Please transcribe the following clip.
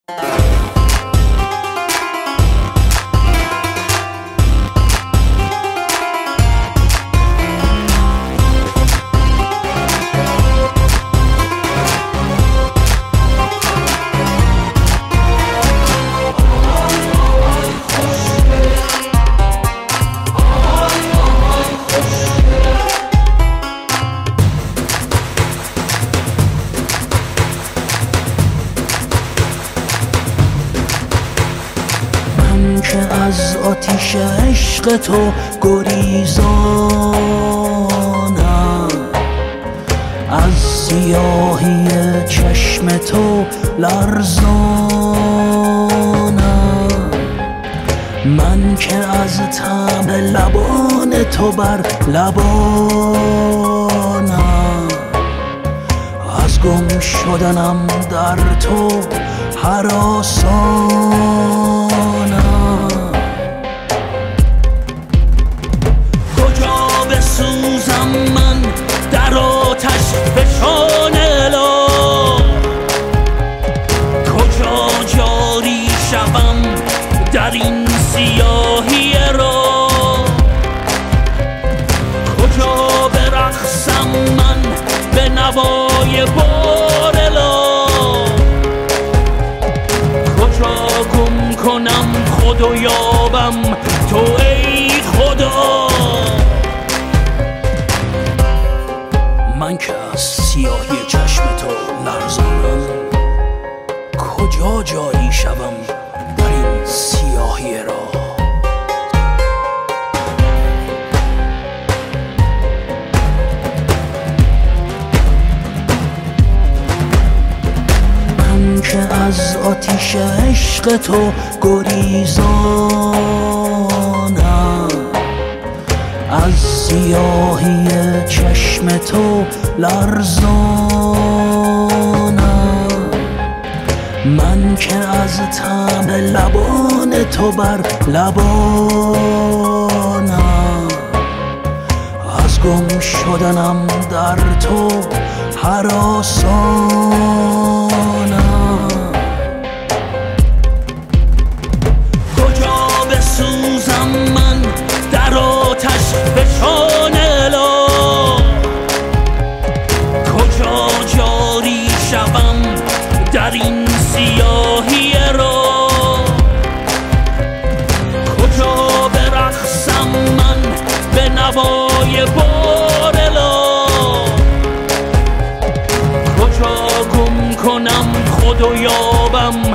که از آتیش عشق تو گریزانم، از سیاهی چشم تو لرزانم، من که از طعم لبان تو بر لبانم، از گم شدنم در تو هراسانم. کجا بسوزم من در آتش فشان الهی، کجا جاری شوم در این سیاهی راه، کجا برقصم من به نوای بارلا، کجا گم کنم خود و یابم تو ای خدا. من که از سیاهی چشم تو لرزانم، کجا جایی شوم در این سیاهی راه. من که از آتیش عشق تو گریزانم، از سیاهی چشم تو لرزانم، من که از طعم لبان تو بر لبانم، از گم شدنم در تو هراسانم. کجا بسوزم من در آتش فشان الهی، کجا جاری شوم در این سیاهی راه، کجا برقصم من به نوای بارلا، کجا گم کنم خود و یابم